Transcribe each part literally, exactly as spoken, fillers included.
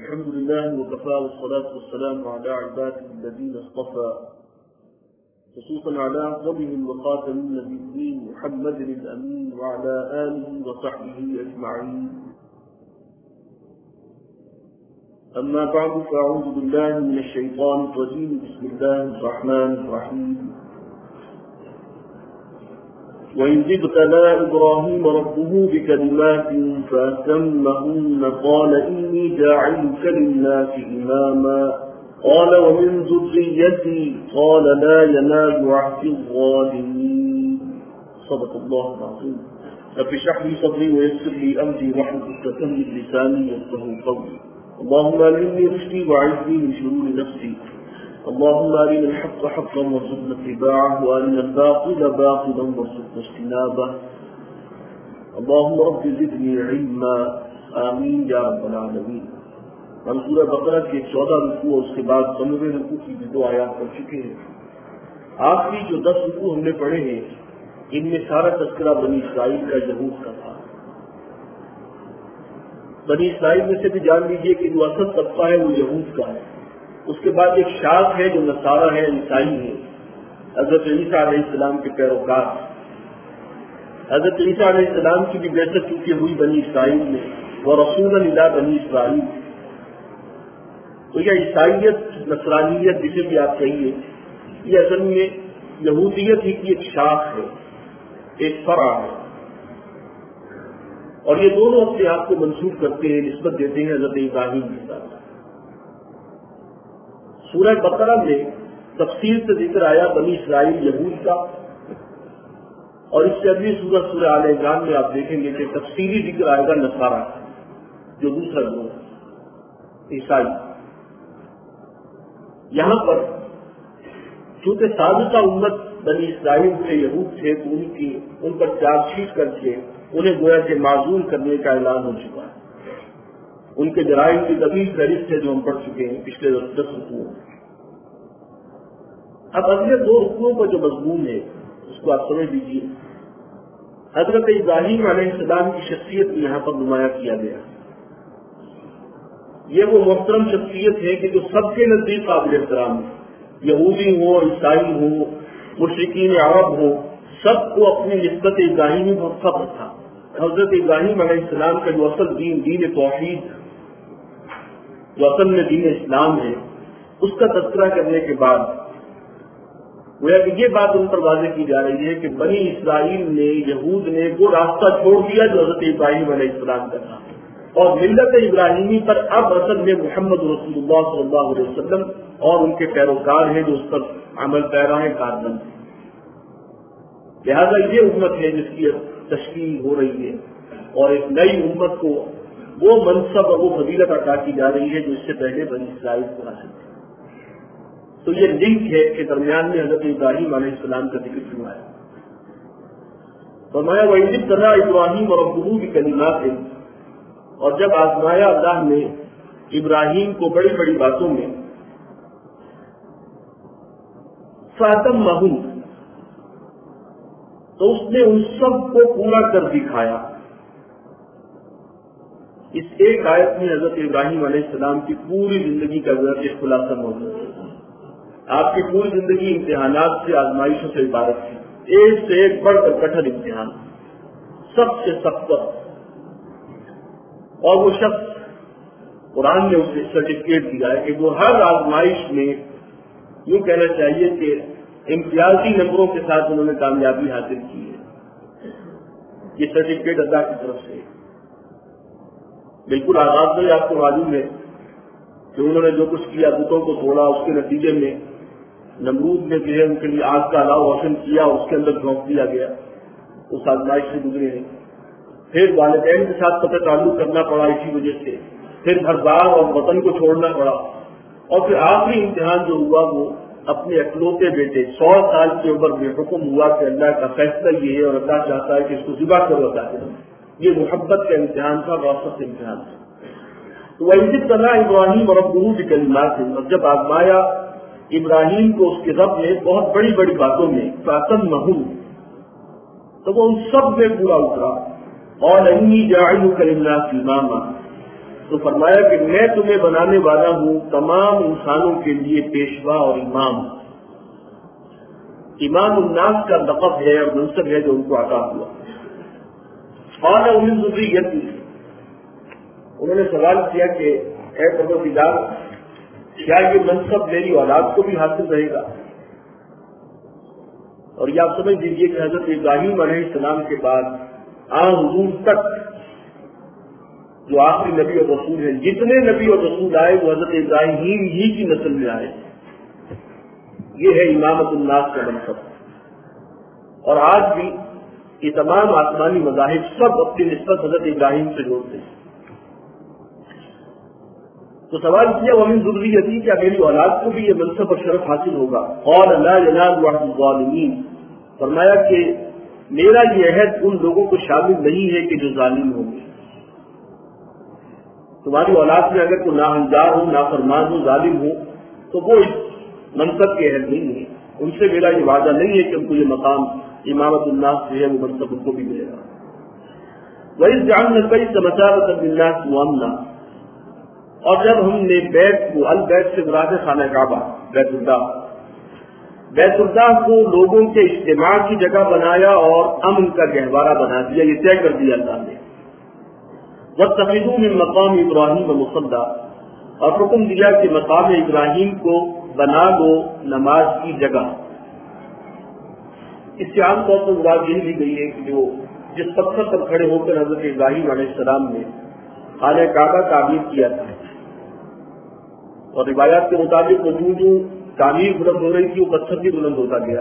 الحمد لله وكفى والصلاة والسلام على عباده الذين اصطفى خصوصا على أفضلهم وخاتم النبيين محمد الأمين وعلى آله وصحبه أجمعين. أما بعد فأعوذ بالله من الشيطان الرجيم. بسم الله الرحمن الرحيم. وإذ ابتلى إبراهيم ربه بكلمات فأتمهن قال إني جاعلك للناس إماما قال ومن ذريتي قال لا ينال عهد الظالمين. صدق الله العظيم. رب اشرح لي صدري ويسر لي أمري واحلل عقدة من لساني يفقهوا قولي. اللهم علمني رشدي وأعذني من شرور نفسي. اللهم أرنا الحق حقا وارزقنا اتباعه وأرنا الباطل باطلا وارزقنا اجتنابه. اللهم رب زدني علما. آمین یا رب العالمین. ہم سورہ بقرہ کے چودہ رکوع اور اس کے بعد پندرہ رکوع کی بھی دو آیات پڑھ چکے ہیں. آخری جو دس رکوع ہم نے پڑھے ہیں ان میں سارا تذکرہ بنی اسرائیل کا یہود کا تھا. بنی اسرائیل میں سے بھی جان لیجیے کہ جو اصل طبقہ ہے وہ یہود کا ہے. اس کے بعد ایک شاخ ہے جو نصارہ ہے، عیسائی ہے، حضرت عیسیٰ علیہ السلام کے پیروکار. حضرت عیسیٰ علیہ السلام کی بھی بعثت چونکہ ہوئی بنی اسرائیل میں، وہ رسول اللہ بنی اسرائیل. تو یہ عیسائیت، نصرانیت جسے بھی آپ کہیے، یہ اصل میں یہودیت ہی کی ایک شاخ ہے، ایک فرع ہے. اور یہ دونوں اپنے آپ کو منسوب کرتے ہیں، نسبت دیتے ہیں حضرت ابراہیم کے ساتھ. سورہ بقرہ میں تفصیل سے ذکر آیا بنی اسرائیل یہود کا، اور اس سے اگلی سورہ سورہ آل عمران میں آپ دیکھیں گے کہ تفصیلی ذکر آئے گا نصارہ کا، جو دوسرا گروہ عیسائی. یہاں پر چونکہ سابقہ امت بنی اسرائیل سے یہود تھے تو ان کی ان پر چارج شیٹ کر کے انہیں گویا کہ معزول کرنے کا اعلان ہو چکا ہے. ان کے جرائم کی طویل فہرست ہے جو ہم پڑھ چکے ہیں پچھلے دس رکوعوں میں. اب اگلے دو رکوعوں کا جو مضمون ہے اس کو آپ سمجھ لیجیے. حضرت ابراہیم علیہ السلام کی شخصیت کو یہاں پر نمایاں کیا گیا. یہ وہ محترم شخصیت ہے کہ جو سب کے نزدیک قابل احترام ہے. یہودی ہو، عیسائی ہو، مشرکین عرب ہو، سب کو اپنی نسبت ابراہیمی پر فخر تھا. حضرت ابراہیم علیہ السلام کا جو اصل دین دین توحید، جو اصل میں دین اسلام ہے، اس کا تذکرہ کرنے کے بعد گویا کہ یہ بات ان پر واضح کی جا رہی ہے کہ بنی اسرائیل نے، یہود نے وہ راستہ چھوڑ دیا جو حضرت ابراہیم علیہ السلام کا تھا، اور ملت ابراہیمی پر اب اصل میں محمد رسول اللہ صلی اللہ علیہ وسلم اور ان کے پیروکار ہیں جو اس پر عمل پیرا ہے، کاربند. لہذا یہ امت ہے جس کی تشکیل ہو رہی ہے، اور ایک نئی امت کو وہ منصب اور وہ فضیلت عطا کی جا رہی ہے جو اس سے پہلے بنی اسرائیل کو حاصل تھی. تو یہ لنک ہے کہ درمیان میں حضرت ابراہیم علیہ السلام کا ذکر کیوں آیا. فرمایا وَإِذِ ابْتَلَىٰ إِبْرَاهِيمَ رَبُّهُ بِكَلِمَاتٍ، اور جب آزمایا اللہ نے ابراہیم کو بڑی بڑی باتوں میں، فَأَتَمَّهُنَّ، تو اس نے ان سب کو پورا کر دکھایا. اس ایک آیت میں حضرت ابراہیم علیہ السلام کی پوری زندگی کا ذرا خلاصہ موجود ہے. آپ کی پوری زندگی امتحانات سے، آزمائشوں سے عبارت تھی. ایک سے ایک بڑھ کر کٹھن امتحان، سب سے سخت. اور وہ شخص قرآن نے اسے سرٹیفکیٹ دیا ہے کہ وہ ہر آزمائش میں یوں کہنا چاہیے کہ امتیازی نمبروں کے ساتھ انہوں نے کامیابی حاصل کی ہے. یہ سرٹیفکیٹ اللہ کی طرف سے بالکل آغاز میں آپ کو معلوم ہے کہ انہوں نے جو کچھ کیا، بتوں کو توڑا، اس کے نتیجے میں نمرود نے جو ہے ان کے لیے آگ کا الاؤ روشن کیا، اس کے اندر جھونک دیا گیا. اس آزمائش سے گزرے ہیں. پھر والدین کے ساتھ قطع تعلق کرنا پڑا اسی وجہ سے، پھر گھر بار اور وطن کو چھوڑنا پڑا، اور پھر آخری امتحان جو ہوا وہ اپنے اکلوتے بیٹے سو سال کی عمر میں حکم ہوا کہ اللہ کا فیصلہ یہ ہے اور اللہ چاہتا ہے کہ اس کو ذبح کرو. یہ محبت کا امتحان تھا، واسط امتحان تھا. وَإِذِ ابْتَلَىٰ إِبْرَاهِيمَ رَبُّهُ بِكَلِمَاتٍ، اور جب آزمایا ابراہیم کو اس کے رب نے بہت بڑی بڑی باتوں میں، فَأَتَمَّهُنَّ، تو وہ ان سب میں پورا اترا. قَالَ إِنِّي جَاعِلُكَ لِلنَّاسِ إِمَامًا، تو فرمایا کہ میں تمہیں بنانے والا ہوں تمام انسانوں کے لیے پیشوا اور امام. امام الناس کا لقب ہے اور منصب ہے جو ان کو عطا ہوا. قال ومن ذریتی، انہوں نے سوال کیا کہ اے پروردگار کیا یہ منصب میری اولاد کو بھی حاصل رہے گا؟ اور یہ آپ سمجھ لیجیے کہ حضرت ابراہیم علیہ السلام کے بعد آ حضور تک جو آخری نبی اور رسول ہیں، جتنے نبی اور رسول آئے وہ حضرت ابراہیم ہی کی نسل میں آئے. یہ ہے امامت الناس کا منصب. اور آج بھی یہ تمام آسمانی مذاہب سب اپنی نسبت حضرت ابراہیم سے جوڑتے ہیں. تو سوال کیا ومن ذریتی، کیا میری اولاد کو بھی یہ منصب اور شرف حاصل ہوگا؟ قال لا ينال عهد الظالمین، فرمایا کہ میرا یہ عہد ان لوگوں کو شامل نہیں ہے کہ جو ظالم ہوں گے. تمہاری اولاد میں اگر کوئی ناہنجار ہو، نافرمان ہو، ظالم ہو تو وہ اس منصب کے اہل نہیں ہے. ان سے میرا یہ وعدہ نہیں ہے کہ ان کو یہ مقام امامت الناس جو ہے وہ منصب ان کو بھی ملے گا. وَإِذْ جَعَلْنَا الْبَيْتَ مَثَابَةً لِلنَّاسِ وَأَمْنًا، اور جب ہم نے بیت کو، البیت سے مراد خانہ کعبہ، بیت اللہ، بیت اللہ کو لوگوں کے اجتماع کی جگہ بنایا اور امن کا گہوارہ بنا دیا. یہ طے کر دیا اللہ نے. وَاتَّخِذُوا مِن مَقَامِ إِبْرَاهِيمَ مُصَلًّى، اور حکم دیا کہ مقام ابراہیم کو بنا لو نماز کی جگہ. اس سے عام طور پر مراد یہی لی گئی ہے کہ جو جس پتھر پر کھڑے ہو کر حضرت ابراہیم علیہ السلام نے خانہ کعبہ تعمیر کیا تھا، اور روایات کے مطابق وہ جو جو تعمیر بلند ہو رہی تھی وہ پتھر بھی بلند ہوتا گیا.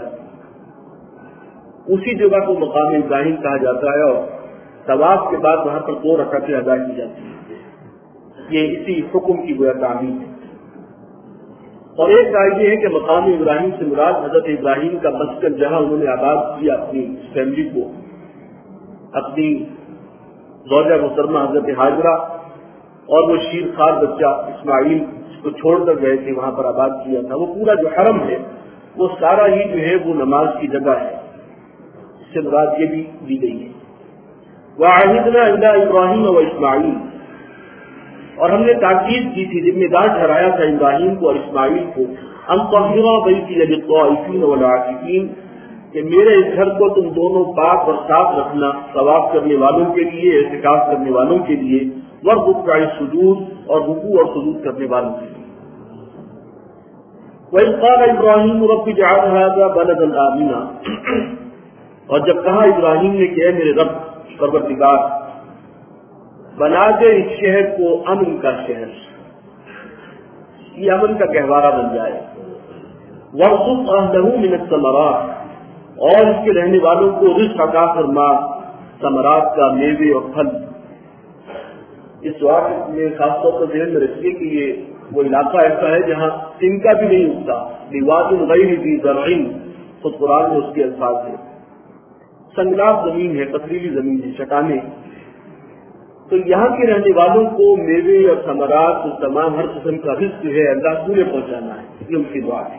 اسی جگہ کو مقام ابراہیم کہا جاتا ہے، اور طواف کے بعد وہاں پر دو رکعتیں ادا کی جاتی ہیں. یہ اسی حکم کی گویا تعمیر ہے. اور ایک رائے یہ ہے کہ مقام ابراہیم سے مراد حضرت ابراہیم کا مسکن، جہاں انہوں نے آباد کیا اپنی فیملی کو، اپنی زوجہ محترمہ حضرت ہاجرہ اور وہ شیر خوار بچہ اسماعیل کو چھوڑ کر گئے تھے، وہاں پر آباد کیا تھا. وہ پورا جو حرم ہے وہ سارا ہی جو ہے وہ نماز کی جگہ ہے. اس سے مراد یہ بھی دی گئی ہے. وَعَهِدْنَا إِلَىٰ إِبْرَاهِيمَ وَإِسْمَاعِيلَ، اور ہم نے تاکید کی تھی، ذمہ دار ٹھہرایا تھا ابراہیم کو اور اسماعیل کو، أَن طَهِّرَا بَيْتِيَ لِلطَّائِفِينَ وَالْعَاكِفِينَ، کہ میرے اس گھر کو تم دونوں پاک اور صاف رکھنا، طواف کرنے والوں کے لیے، اعتکاف کرنے والوں کے لیے، وَالرُّكَّعِ السُّجُودِ، اور رکوع اور سجود کرنے والوں کے لیے. وَإِذْ قَالَ إِبْرَاهِيمُ رَبِّ اجْعَلْ هَٰذَا بَلَدًا آمِنًا، اور جب کہا ابراہیم نے کہ اے میرے رب پروردگار، بنا دے اس شہر کو امن کا شہر، یہ امن کا گہوارہ بن جائے. وَارْزُقْ أَهْلَهُ مِنَ الثَّمَرَاتِ، اور اس کے رہنے والوں کو رزق عطا فرما، ثمرات کا، میوے اور پھل. اس دعا میں خاص طور پر ذہن میں رکھیے کہ یہ وہ علاقہ ایسا ہے جہاں تنکا بھی نہیں اگتا. بِوَادٍ غَيْرِ ذِي زَرْعٍ، خود قرآن میں اس کے الفاظ ہیں. سنگلاف زمین ہے، پتھریلی زمین ہے، چٹانیں. تو یہاں کے رہنے والوں کو میوے اور ثمرات اور تمام ہر قسم کا رزق جو ہے اللہ پورے پہنچانا ہے. یہ ان کی دعا ہے.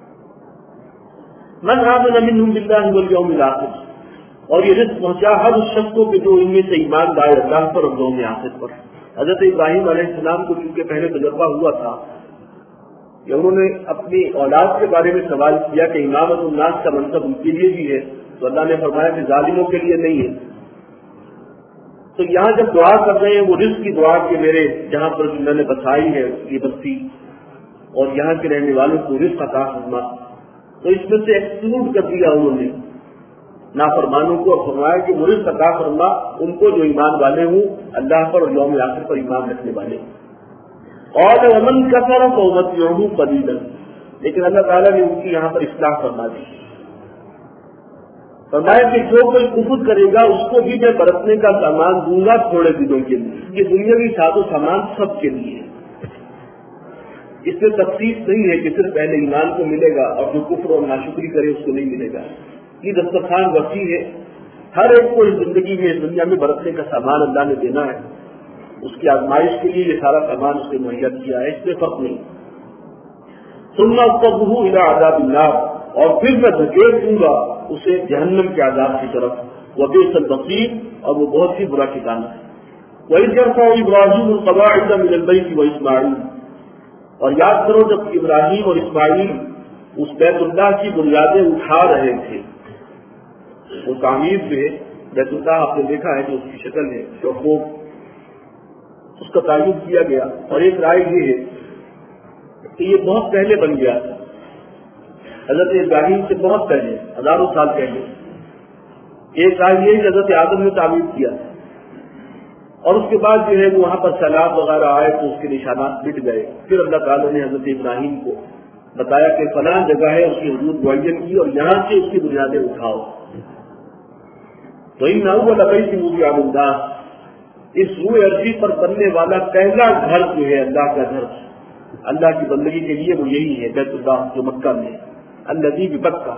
من آمن منهم بالله والیوم الآخر، اور یہ رزق پہنچا ہر اس شخص کو جو ان میں سے ایمان لائے اللہ پر اور یوم آخر پر. حضرت ابراہیم علیہ السلام کو چونکہ پہلے تجربہ ہوا تھا کہ انہوں نے اپنی اولاد کے بارے میں سوال کیا کہ امامت الناس کا منصب ان کے لیے بھی ہے، تو اللہ نے فرمایا کہ ظالموں کے لیے نہیں ہے. تو یہاں جب دعا کر رہے ہیں وہ رزق کی دعا کہ میرے جہاں پر میں نے بسائی ہے یہ بستی اور یہاں کے رہنے والوں کو رزق عطا فرما، تو اس میں سے ایکسکلوڈ کر دیا انہوں نے نافرمانوں کو، اور فرمایا کہ وہ رزق عطا فرما ان کو جو ایمان والے ہوں، اللہ پر اور یوم آخر پر ایمان رکھنے والے ہوں. اور امن کا طرف امت یوں قلیلا، لیکن اللہ تعالیٰ نے ان کی یہاں پر اصلاح فرما دی. فرمایا کہ جو کوئی کفر کرے گا اس کو بھی میں برتنے کا سامان دوں گا تھوڑے دنوں کے لیے. یہ دنیاوی ساز و سامان سب کے لیے ہے، اس میں تخصیص نہیں ہے کہ صرف پہلے ایمان کو ملے گا اور جو کفر اور ناشکری کرے اس کو نہیں ملے گا. یہ دسترخوان وسیع ہے، ہر ایک کو اس زندگی میں اس دنیا میں برتنے کا سامان اللہ نے دینا ہے. اس کی آزمائش کے لیے یہ سارا سامان اس نے مہیا کیا ہے، اس میں فرق نہیں. ثم اضطره الى عذاب النار، اور پھر میں دھکیل دوں گا اسے جہنم کے عذاب کی طرف. وبئس المصیر، اور وہ بہت ہی برا ٹھکانہ ہے. وَإِذْ يَرْفَعُ إِبْرَاهِيمُ الْقَوَاعِدَ مِنَ الْبَيْتِ وَإِسْمَاعِيلُ، اور یاد کرو جب ابراہیم اور اسماعیل اس بیت اللہ کی بنیادیں اٹھا رہے تھے. وہ تعمیر سے بیت اللہ آپ نے دیکھا ہے جو اس کی شکل ہے چوکور، اس کا تعین کیا گیا. اور ایک رائے یہ ہے کہ یہ بہت پہلے بن گیا تھا، حضرت ابراہیم سے بہت پہلے، ہزاروں سال پہلے. ایک رائے یہ حضرت آدم نے تعمیر کیا تھا، اور اس کے بعد جو ہے وہاں پر سیلاب وغیرہ آئے تو اس کے نشانات مٹ گئے. پھر اللہ تعالیٰ نے حضرت ابراہیم کو بتایا کہ فلاں جگہ ہے، اس کی حدود معین کی اور یہاں سے اس کی بنیادیں اٹھاؤ. تو ان اول بیت وضع للناس، اس روئے عرضی پر بننے والا پہلا گھر جو ہے اللہ کا گھر، اللہ کی بندگی کے لیے وہ یہی ہے بیت اللہ جو مکہ میں الذی ببکہ.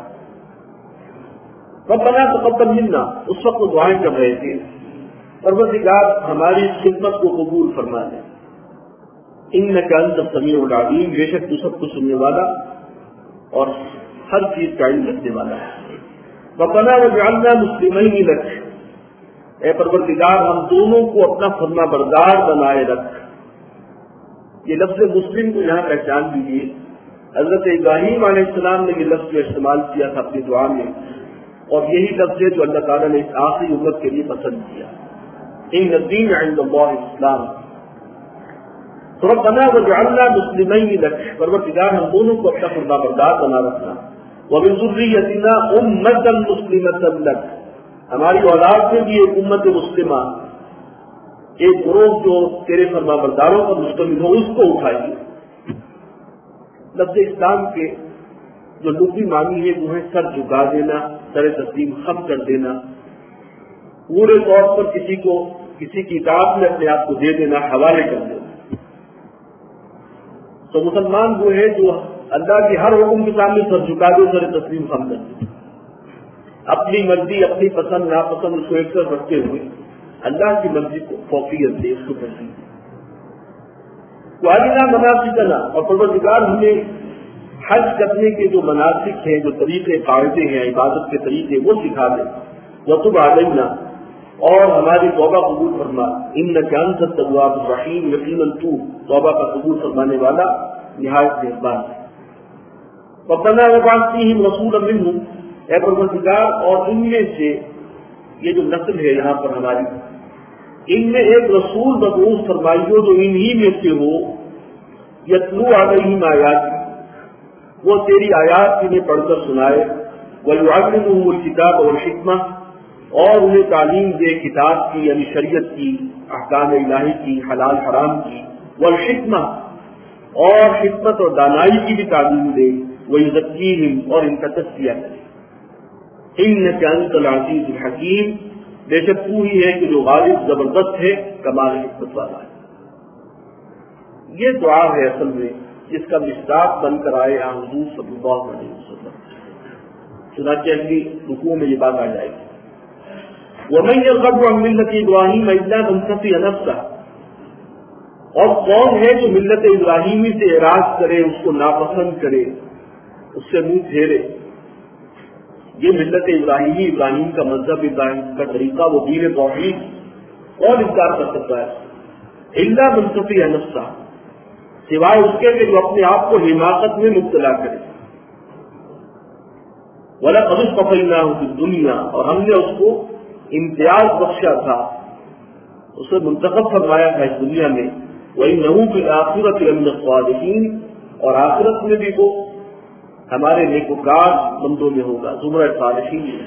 ربنا تقبل منا، اس وقت وہ دعائیں کر رہے تھے پروردگار ہماری خدمت کو قبول فرما دے. انک انت السمیع العلیم، بے شک تو سب کو سننے والا اور ہر چیز کا علم رکھنے والا ہے. ربنا وجعلنا مسلمین لک، اے پروردگار ہم دونوں کو اپنا فرما بردار بنائے رکھ. یہ لفظ مسلم کو یہاں پہچان لیجیے. حضرت ابراہیم علیہ السلام نے یہ لفظ استعمال کیا تھا اپنی دعا میں، اور یہی لفظ ہے جو اللہ تعالیٰ نے اس آخری امت کے لیے پسند کیا. ان الدین عند اللہ اسلام. ربنا وجعلنا مسلمین لک، پروردگار ہم دونوں کو اپنا فرما بردار بنا رکھنا. ومن ذریتنا امۃ مسلمۃ لک، ہماری اولاد میں بھی ایک امت مسلمہ، ایک گروہ جو تیرے فرما برداروں پر مشتمل ہو، اس کو اٹھائیے. لفظ اسلام کے جو لغوی معنی ہے وہ ہے سر جھکا دینا، سر تسلیم خم کر دینا، پورے طور پر کسی کو کسی کی اطاعت میں اپنے آپ کو دے دینا، حوالے کر دینا. تو مسلمان وہ ہے جو اللہ کے ہر حکم کے سامنے سر جھکا دے، سر تسلیم خم کر دے، اپنی مرضی اپنی پسند ناپسند اس کو ایک طرف رکھتے ہوئے اللہ کی مرضی کو فوقیت دے، اس کو ترجیح دے. وَأَرِنَا مَنَاسِكَنَا، اور پروردگار ہمیں حج کرنے کے جو مناسک ہیں، جو طریقے قاعدے ہیں، عبادت کے طریقے، وہ سکھا دے. وَتُبْ عَلَيْنَا، اور ہماری توبہ قبول فرما. إِنَّكَ أَنْتَ التَّوَّابُ الرَّحِيمُ، یقیناً تو توبہ کا قبول فرمانے والا نہایت مہربان ہے. رَبَّنَا وَابْعَثْ فِيهِمْ رَسُولًا مِّنْهُمْ، اے پروردگار اور ان میں سے یہ جو نسل ہے یہاں پر ہماری، ان میں ایک رسول مبعوث فرمائیو جو انہی میں سے ہو. یتلو علیہم آیات، وہ تیری آیات انہیں پڑھ کر سنائے. وَيُعَلِّمُهُمُ الْكِتَابَ وَالْحِکْمَةَ، اور انہیں تعلیم دے کتاب کی یعنی شریعت کی، احکام الہی کی، حلال حرام کی. والحکمہ، اور حکمت اور دانائی کی بھی تعلیم دے. وَيُزَكِّيهِمْ، اور ان کا تزکیہ کرے. إِنَّكَ أَنْتَ الْعَزِيزُ الْحَكِيمُ، بے شک تو ہی ہے کہ جو غالب زبردست ہے، کمال حکمت والا ہے. یہ دعا ہے اصل میں جس کا مصداق بن کر آئے حضور صلی اللہ علیہ وسلم. چنانچہ اگلی رکوع میں یہ بات آ جائے گی. وَمَن يَرْغَبُ عَن مِّلَّةِ إِبْرَاهِيمَ إِلَّا مَن سَفِهَ نَفْسَهُ، اور کون ہے جو ملت ابراہیمی سے اعراض کرے، اس کو ناپسند کرے، اس سے منہ پھیرے. یہ ملت ابراہیمی، ابراہیم کا مذہب، ابراہیم کا طریقہ، وہ دین توحید، کون انکار کر سکتا ہے؟ الا من سفیہ نفسہ، سوائے اس کے کہ جو اپنے آپ کو حماقت میں مبتلا کرے. وَلَقَدِ اصْطَفَيْنَاهُ فِي الدُّنْيَا، اور ہم نے اس کو امتیاز بخشا تھا، اسے منتخب فرمایا تھا اس دنیا میں. وَإِنَّهُ فِي الْآخِرَةِ لَمِنَ الصَّالِحِينَ، اور آخرت میں بھی وہ ہمارے نیکوکار بندوں میں ہوگا، زمرہ صالحین میں.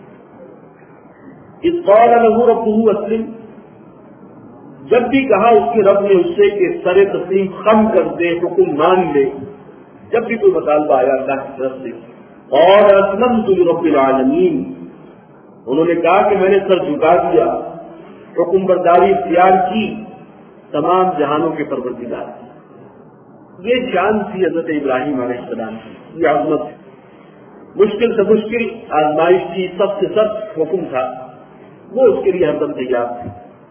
اذ قال له ربه اسلم، جب بھی کہا اس کے رب نے اس سے کہ سر تسلیم خم کر دے، حکم مان لے، جب بھی کوئی مطالبہ آیا اللہ کی طرف سے. اور اسلمت لرب العالمین، انہوں نے کہا کہ میں نے سر جھکا دیا، حکم برداری اختیار کی تمام جہانوں کے پروردگار. یہ شان تھی حضرت ابراہیم علیہ السلام کی، یہ عظمت. مشکل سے مشکل آزمائش تھی، سب سے سخت حکم تھا، وہ اس کے لیے ہردم تیار تھے.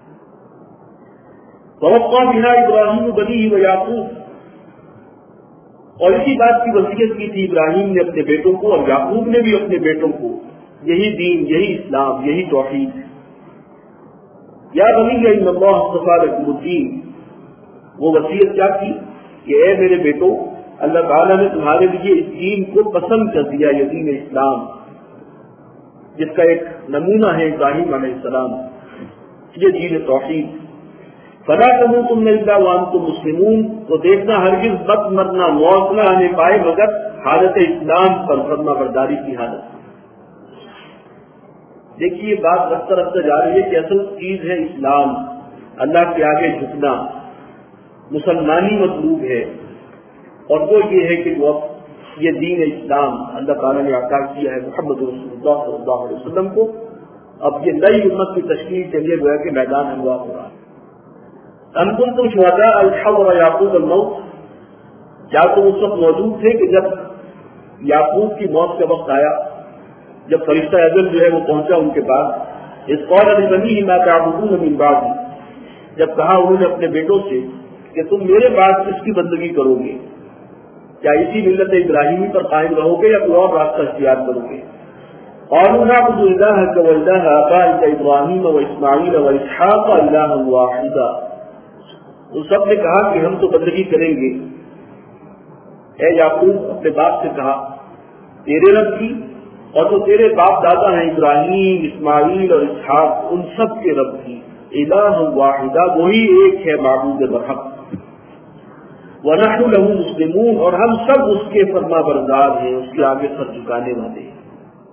وَوَصَّىٰ بِهَا إِبْرَاهِيمُ بَنِيهِ وَيَعْقُوبُ، اور اسی بات کی وصیت کی تھی ابراہیم نے اپنے بیٹوں کو، اور یعقوب نے بھی اپنے بیٹوں کو، یہی دین، یہی اسلام، یہی توحید. یا بنی ان اللہ اصطفیٰ لکم الدین، وہ وصیت کیا کی کہ اے میرے بیٹو، اللہ تعالیٰ نے تمہارے لیے اس دین کو پسند کر دیا، یہ دین اسلام جس کا ایک نمونہ ہے ابراہیم علیہ السلام، یہ دین توحید۔ فلا تموتن الا وانتم مسلمون، تو دیکھنا ہرگز مت مرنا، موت نہ آنے پائے مگر حالت اسلام پر، فرما برداری کی حالت۔ دیکھیے بات رفتہ رفتہ جا رہی ہے کہ اصل چیز ہے اسلام، اللہ کے آگے جھکنا، مسلمانی مطلوب ہے، اور وہ یہ ہے کہ وہ یہ دین اسلام اللہ تعالیٰ نے عطا کیا ہے محمد رسول اللہ صلی اللہ علیہ وسلم کو۔ اب یہ نئی امت کی تشکیل کے لیے گویا کہ میدان ہموار ہو رہا ہے۔ ام کنتم شہداء اذ حضر یعقوب الموت، کیا تم اس وقت موجود تھے کہ جب یعقوب کی موت کا وقت آیا، جب فرشتہ اجل جو ہے وہ پہنچا ان کے پاس، اذ قال لبنیہ ما تعبدون من بعدی، جب کہا انہوں نے اپنے بیٹوں سے کہ تم میرے بعد کس کی بندگی کرو گے، کیا اسی ملت ابراہیمی پر قائم رہو گے یا کوئی اور راستہ اختیار کرو گے؟ قالوا نعبد الہک والہ آبائک ابراہیم واسماعیل واسحاق الہا واحدا، ان سب نے کہا کہ ہم تو بندگی کریں گے، اے یعقوب اپنے باپ سے کہا تیرے رب کی، اور تو تیرے باپ دادا ہیں ابراہیم اسماعیل اور اسحاق، ان سب کے رب کی، الہ واحدہ، وہی ایک ہے معبود برحق، وَنَحْنُ لَهُ مُسْلِمُونَ، اور ہم سب اس کے فرما بردار ہیں، اس کے آگے سر جھکانے والے ہیں۔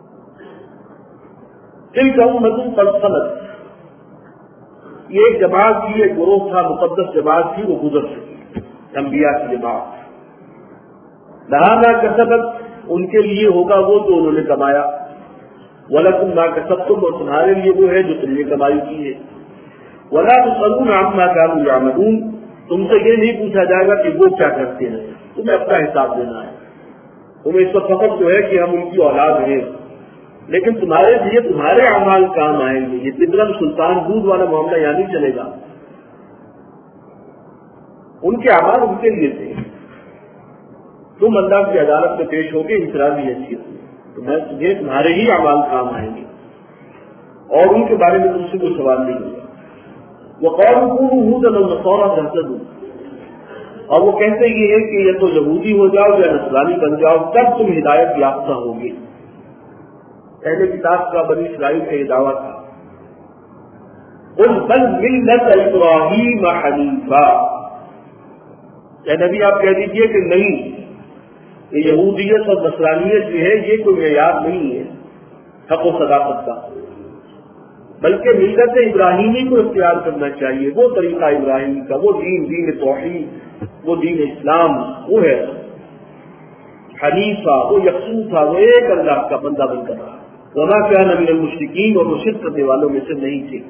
تِلْكَ أُمَّةٌ قَدْ خَلَتْ، یہ ایک جماعت کی، ایک گروہ تھا، مقدس جماعت تھی، وہ گزر چکی، انبیاء کی جماعت۔ لَهَا مَا كَسَبَتْ، ان کے لیے ہوگا وہ جو انہوں نے کمایا، وَلَكُمْ مَا كَسَبْتُمْ، اور تمہارے لیے وہ ہے جو تم نے کمائی کی ہے، وَلَا تُسْأَلُونَ عَمَّا كَانُوا يَعْمَلُونَ، تم سے یہ نہیں پوچھا جائے گا کہ وہ کیا کرتے ہیں، تمہیں اپنا حساب دینا ہے، تمہیں اس وقت فقط جو ہے کہ ہم ان کی اولاد ہیں، لیکن تمہارے لیے تمہارے اعمال کام آئیں گے، یہ تبرم سلطان دودھ والا معاملہ یہاں نہیں چلے گا، ان کے اعمال ان کے لیے تھے، تم اللہ کی عدالت میں پیش ہو کے انفرادی حیثیت میں، تو میں تمہیں تمہارے ہی اعمال کام آئیں گے، اور ان کے بارے میں تم سے کوئی سوال نہیں ہوگا۔ وَقَالُوا كُونُوا هُودًا أَوْ نَصَارَىٰ تَهْتَدُوا، اور وہ کہتے یہ ہے کہ یا تو یہودی ہو جاؤ یا نصرانی بن جاؤ، تب تم ہدایت یافتہ ہوگے۔ پہلے کتاب کا بنی اسرائیل کا یہ دعویٰ تھا، قُلْ بَلْ مِلَّةَ إِبْرَاهِيمَ حَنِيفًا، اے نبی آپ کہہ دیجئے کہ نہیں، یہ یہودیت اور نصرانیت جو ہے یہ کوئی معیار نہیں ہے حق و صداقت کا، بلکہ ملت ابراہیمی کو اختیار کرنا چاہیے، وہ طریقہ ابراہیمی کا، وہ دین دین توحید، وہ دین اسلام، وہ ہے حنیفہ، وہ یکسو تھا، وہ ایک اللہ کا بندہ بن کر رہا، وما کان من المشرکین، اور وہ شرک کرنے والوں میں سے نہیں تھے۔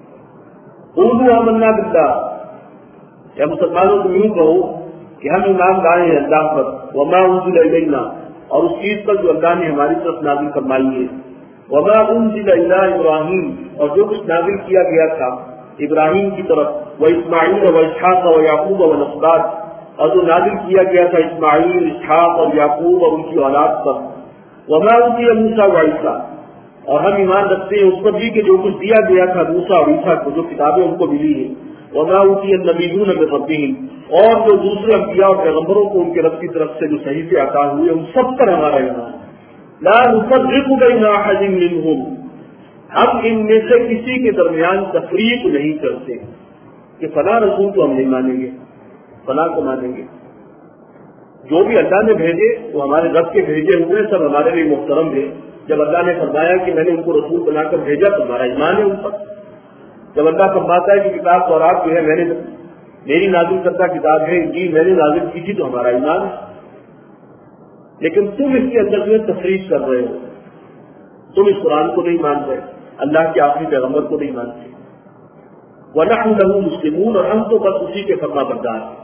قولوا آمنا باللہ، یا مسلمانوں کو یوں کہو کہ ہم ایمان لائے ہیں اللہ پر، وما انزل الینا، اور اس چیز پر جو اللہ نے ہماری طرف نازل فرمائی ہے، وما انزل الی ابراہیم، اور جو کچھ نازل کیا گیا تھا ابراہیم کی طرف، و اسماعیل و اسحاق و یعقوب و نسبات، اور جو نازل کیا گیا تھا اسماعیل، اسحاق اور یعقوب اور ان کی اولاد پر، وما اوتی موسیٰ و عیسیٰ، اور ہم ایمان رکھتے ہیں اس پر بھی کہ جو کچھ دیا گیا تھا موسیٰ اور عیسیٰ کو، جو کتابیں ان کو ملی ہیں، وما اوتی النبیون من ربہم، اور جو دوسرے انبیاء اور پیغمبروں کو ان کے رب کی طرف سے جو صحیفے عطا ہوئے ان سب پر ہمارا ایمان، لا نفرق بین احد منہم، ہم ان میں سے کسی کے درمیان تفریق نہیں کرتے کہ فلاں رسول کو ہم نہیں مانیں گے، فلاں کو مانیں گے، جو بھی اللہ نے بھیجے وہ ہمارے رب کے بھیجے ہوئے سب ہمارے لیے محترم ہے۔ جب اللہ نے فرمایا کہ میں نے ان کو رسول بنا کر بھیجا تو ہمارا ایمان ہے ان پر۔ جب اللہ فرماتا ہے کہ کتاب تورات جو ہے میں نے میری نازل کردہ کتاب ہے، انجیل میں نے نازل کی تھی، تو ہمارا ایمان ہے۔ لیکن تم اس کے اندر جو ہے تفریق کر رہے ہو، تم اس قرآن کو نہیں مان رہے، اللہ کے آخری پیغمبر کو نہیں مانتے۔ وَنَحْنُ لَهُ مُسْلِمُونَ، اور ہم تو بس اسی کے فرما بردار ہیں۔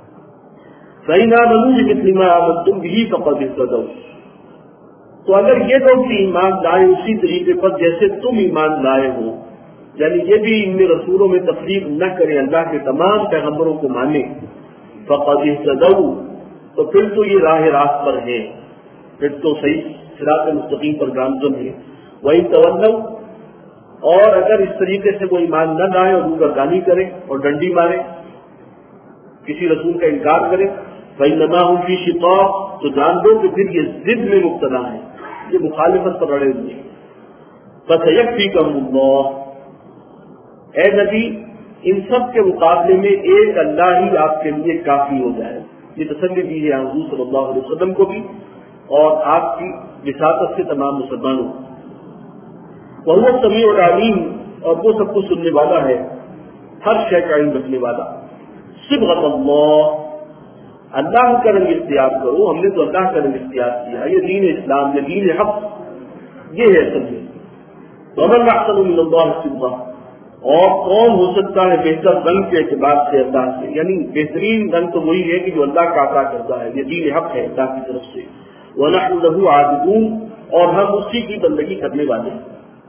فَإِنْ آمَنُوا بِمِثْلِ مَا آمَنْتُمْ بِهِ فَقَدِ اهْتَدَوْا، تو اگر یہ لوگ بھی ایمان لائے اسی طریقے پر جیسے تم ایمان لائے ہو، یعنی یہ بھی ان میں رسولوں میں تفریق نہ کریں، اللہ کے تمام پیغمبروں کو مانیں، فَقَدِ اهْتَدَوْا، تو پھر تو یہ راہ راست پر ہے، پھر تو صحیح صراط مستقیم پر گامزن ہے۔ وَإِن تَوَلَّوْا، اور اگر اس طریقے سے وہ ایمان نہ لائے اور روگردانی کرے اور ڈنڈی مارے، کسی رسول کا انکار کرے، فإنما هم في شقاق، تو جان دو کہ پھر یہ ضد میں مبتلا ہے، یہ مخالفت پر اڑے ہوئے ہیں۔ فسيكفيكهم الله، اے نبی ان سب کے مقابلے میں ایک اللہ ہی آپ کے لیے کافی ہو جائے۔ یہ تسلی دی ہے حضور صلی اللہ علیہ وسلم کو بھی اور آپ کی وساطت سے تمام مسلمانوں کو۔ وهو السمیع العلیم، اور وہ سب کو سننے والا ہے، ہر شے کا علم رکھنے والا۔ صبغۃ اللہ، اللہ کا رنگ اختیار کرو، ہم نے تو اللہ کا رنگ اختیار کیا، یہ دین اسلام، یہ دین حق، یہ ہے سمجھے۔ ومن احسن من اللہ صبغۃ، اور کون ہو سکتا ہے بہتر رنگ کے اعتبار سے اللہ سے، یعنی بہترین رنگ تو وہی ہے کہ جو اللہ کا عطا کرتا ہے، یہ دین حق ہے اللہ کی طرف سے۔ وَنَحْنُ لَهُ عَابِدُونَ، اور ہم اسی کی بندگی کرنے والے ہیں۔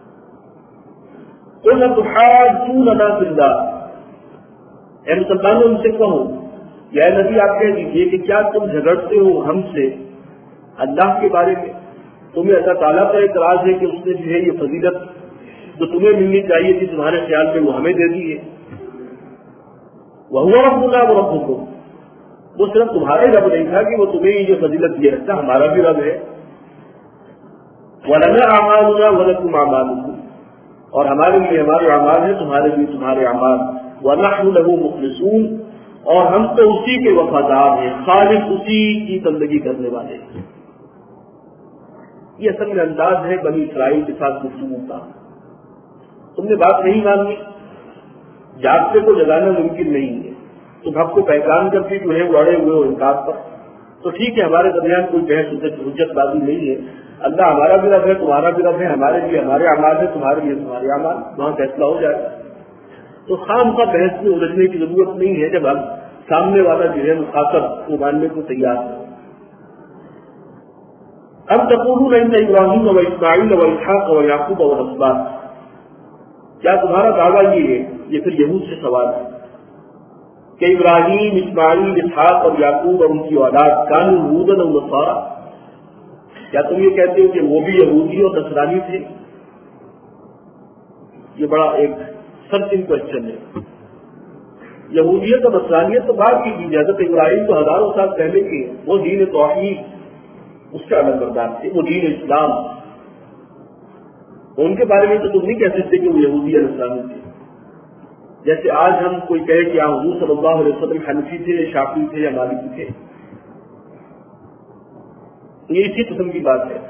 قُلْ أَتُحَاجُّونَنَا فِي اللَّهِ، اے مسلمانوں ان سے کہو، یا نبی آپ کہہ دیجیے کہ کیا تم جھگڑتے ہو ہم سے اللہ کے بارے میں؟ تمہیں اللہ تعالیٰ پر اعتراض ہے کہ اس نے جو ہے یہ فضیلت جو تمہیں ملنی چاہیے تھی تمہارے خیال میں وہ ہمیں دے دی ہے۔ وَهُوَ رَبُّنَا وَرَبُّكُمْ، وہ صرف تمہارا ہی رب نہیں تھا کہ وہ تمہیں یہ فضیلت دے رکھتا، ہمارا بھی رب ہے۔ وَلَنَا أَعْمَالُنَا وَلَكُمْ أَعْمَالُكُمْ، اور ہمارے لیے ہمارے اعمال ہیں، تمہارے لیے تمہارے اعمال۔ وَنَحْنُ لَهُ مُخْلِصُونَ، اور ہم تو اسی کے وفادار ہیں، خالص اسی کی بندگی کرنے والے ہیں۔ یہ اصل میں انداز ہے بنی اسرائیل کے ساتھ گفتگو کا۔ تم نے بات نہیں مانی، جاگتے کو جگانا ممکن نہیں ہے، تم حق کو پہچان کر کے جو ہے وہ اڑے ہوئے ہو انکار پر، تو ٹھیک ہے ہمارے درمیان کوئی بحث حجت بازی نہیں ہے، اللہ ہمارا بھی رب ہے، تمہارا بھی رب ہے، ہمارے لیے ہمارے اعمال ہے، تمہارے لیے تمہارے اعمال، وہاں فیصلہ ہو جائے گا۔ تو خام کا بحث میں الجھنے کی ضرورت نہیں ہے جب ہم سامنے والا جو ہے مخاطب کو ماننے کو تیار ہے۔ اب تقولون ان ابراہیم و اسماعیل و اسحاق و یعقوب و الاسباط، کیا تمہارا دعویٰ یہ ہے، یہ پھر یہود سے سوال ہے کہ ابراہیم، اسماعیل، اسحاق اور یعقوب اور ان کی اولاد کانوا یہودا و نصارا، کیا تم یہ کہتے ہو کہ وہ بھی یہودی اور نصرانی تھے؟ یہ بڑا ایک سرچنگ کوشچن ہے۔ یہودیت اور نصرانیت تو بعد کی چیز ہے، حضرت ابراہیم تو ہزاروں سال پہلے کے، وہ دین توحید اس کا علم بردار تھے، وہ دین اسلام، ان کے بارے میں تو تم نہیں کہہ سکتے کہ وہ یہودی یا نصرانی تھے۔ جیسے آج ہم کوئی کہے کہ حضور صلی اللہ علیہ وسلم حنفی تھے یا شافعی تھے یا مالکی تھے، یہ اسی قسم کی بات ہے۔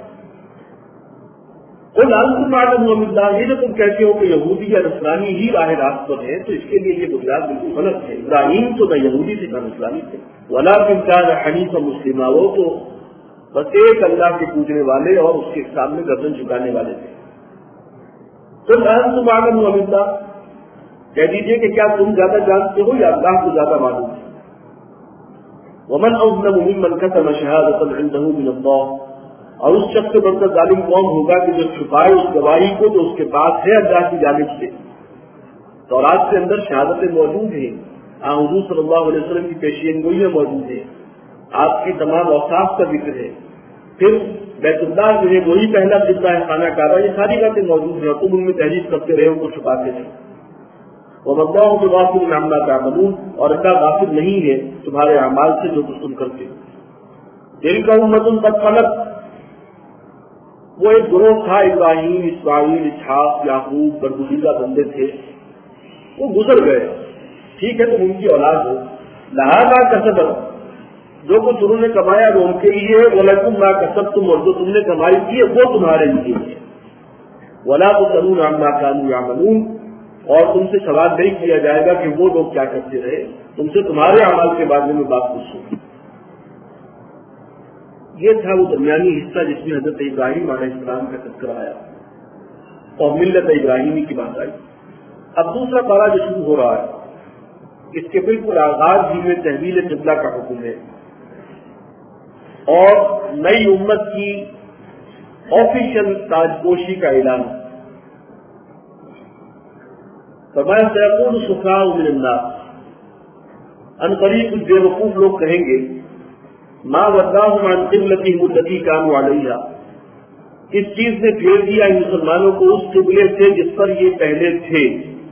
قل انتم اعلم ام اللہ، یہ جو تم کہتے ہو کہ یہودی یا نصرانی ہی راہ راست پر ہے، تو اس کے لیے یہ بنیاد بالکل غلط ہے۔ ابراہیم تو نہ یہودی تھے نہ نصرانی تھے، ولکن کان حنیفا مسلما، وہ تو بس ایک اللہ کے پوجنے والے اور اس کے سامنے گردن جھکانے والے تھے۔ قل انتم اعلم ام اللہ، کہہ دیجیے کہ کیا تم زیادہ جانتے ہو یا اللہ کو زیادہ معلوم ہے۔ ومن اظلم ممن كتم شهادة عنده من الله، اور اس شخص سے بڑھ کر ظالم کون ہوگا کہ جو چھپائے اس گواہی کو جو اس کے پاس ہے اللہ کی جانب سے۔ تورات کے اندر شہادتیں موجود ہیں، حضور صلی اللہ علیہ وسلم کی پیشین گوئیاں موجود ہیں، آپ کی تمام اوصاف کا ذکر ہے، پھر بیت اللہ جو ہے وہی پہلا قبلہ ہے، خانہ کعبہ، یہ ساری باتیں موجود ہیں، تم ان میں تحریف کرتے رہے، ان کو چھپاتے رہے۔ وَاللَّهُ بِغَافِلٍ عَمَّا تَعْمَلُونَ، اور اللہ غافل نہیں ہے تمہارے اعمال سے جو کچھ تم کرتے ہو۔ تِلْكَ أُمَّةٌ قَدْ خَلَتْ، وہ ایک گروہ تھا، ابراہیم، اسماعیل، اسحاق، یعقوب، برگزیدہ بندے تھے، وہ گزر گئے، ٹھیک ہے تم ان کی اولاد ہو۔ لَهَا مَا كَسَبَتْ، جو کچھ انہوں نے کمایا وہ ان کے لیے، وَلَكُمْ مَا كَسَبْتُمْ، اور جو تم نے کمائی کی ہے وہ تمہارے لیے ہے۔ وَلَا تُسْأَلُونَ عَمَّا كَانُوا يَعْمَلُونَ، اور تم سے سوال نہیں کیا جائے گا کہ وہ لوگ کیا کرتے رہے، تم سے تمہارے اعمال کے بارے میں بات پوچھوں۔ یہ تھا وہ درمیانی حصہ جس میں حضرت ابراہیم علیہ السلام کا تذکرہ آیا اور ملت ابراہیمی کی بات آئی۔ اب دوسرا پارہ جو شروع ہو رہا ہے، اس کے بالکل آغاز ہی میں تحویل قبلہ کا حکم ہے اور نئی امت کی آفیشل تاجپوشی کا اعلان۔ فرمایا سيقول السفهاء من الناس، ان قریب کچھ بے وقوف لوگ کہیں گے، ما ولاهم عن قبلتهم التي كانوا عليها، اس چیز نے پھیر دیا ان مسلمانوں کو اس قبلے سے جس پر یہ پہلے تھے.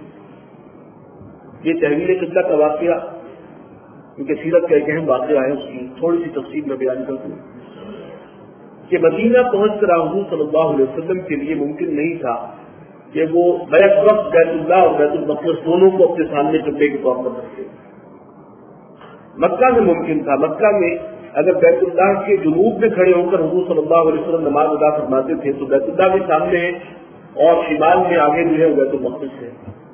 یہ تحویل قبلہ کا واقعہ کیونکہ سیرت کا ایک اہم واقعہ ہے، اس کی تھوڑی سی تفصیل میں بیان کر دوں کہ مدینہ پہنچ کر حضور صلی اللہ علیہ وسلم کے لیے ممکن نہیں تھا کہ وہ بیک وقت بیت اللہ اور بیت المقدس دونوں کو اپنے سامنے قبلے کے طور پر رکھتے. مکہ میں ممکن تھا. مکہ میں اگر بیت اللہ کے جنوب میں کھڑے ہو کر حضور صلی اللہ علیہ وسلم نماز ادا فرماتے تھے تو بیت اللہ کے سامنے اور شمال میں آگے جو ہے بیت المقدس ہے.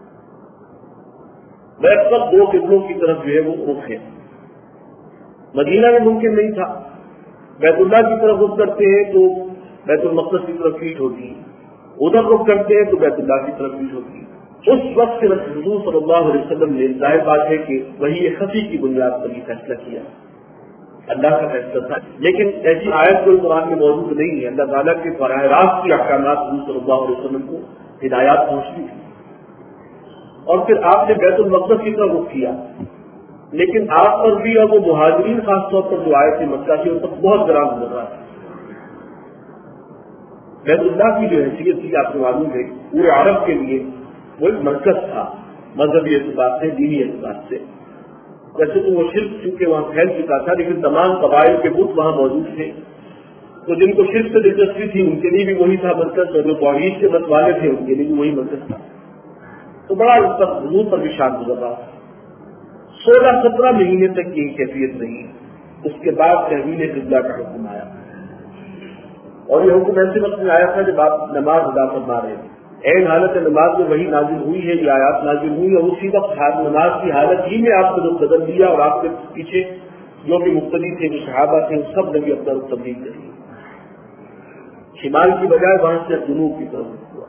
بیک وقت دو قبلوں کی طرف جو ہے وہ رخ ہے. مدینہ میں ممکن نہیں تھا. بیت اللہ کی طرف رخ کرتے ہیں تو بیت المقدس کی طرف پیٹ ہوتی ہے، ادھر رخ کرتے ہیں تو بیت اللہ کی طرف پیٹ ہوتی ہے. اس وقت سے حضور صلی اللہ علیہ وسلم نے ظاہر بات ہے کہ وہی خفی کی بنیاد پر یہ فیصلہ کیا، اللہ کا فیصلہ تھا. لیکن ایسی آیت کوئی قرآن میں موجود نہیں ہے. اللہ تعالیٰ کے براہ راست کے احکامات حضور صلی اللہ علیہ وسلم کو ہدایات پہنچتی تھی اور پھر آپ نے بیت المقدس کی طرف رخ کیا. لیکن آپ پر بھی اور وہ مہاجرین خاص طور پر جو آئے تھے مکہ سے ان پر بہت گرام گزر رہا تھا. بیت اللہ کی جو حیثیت تھی آپ کو معلوم ہے پورے عرب کے لیے وہ ایک مرکز تھا، مذہبی اعتبار سے، دینی اعتبار سے. ویسے تو وہ شرک چونکہ وہاں پھیل چکا تھا لیکن تمام قبائل کے بت وہاں موجود تھے، تو جن کو شرک سے دلچسپی تھی ان کے لیے بھی وہی تھا مرکز، اور جو توحید کے بت والے تھے ان کے لیے بھی وہی مرکز تھا. تو بڑا اس پر حضور پر بھی شان گزر رہا. سولہ سترہ مہینے تک یہ کیفیت نہیں. اس کے بعد تحویل قبلہ کا حکم آیا اور یہ حکم ایسے وقت میں آیا تھا جب آپ نماز ادا فرما رہے ہیں. عین حالت نماز میں وہی نازل ہوئی ہے، یہ آیات نازل ہوئی اور اسی وقت نماز کی حالت ہی میں آپ کو رخ بدل دیا اور آپ کے پیچھے جو بھی مقتدی تھے، جو صحابہ تھے، سب نے بھی اپنا رخ تبدیل کر دیا. شمال کی بجائے وہاں سے جنوب کی طرف ہوا.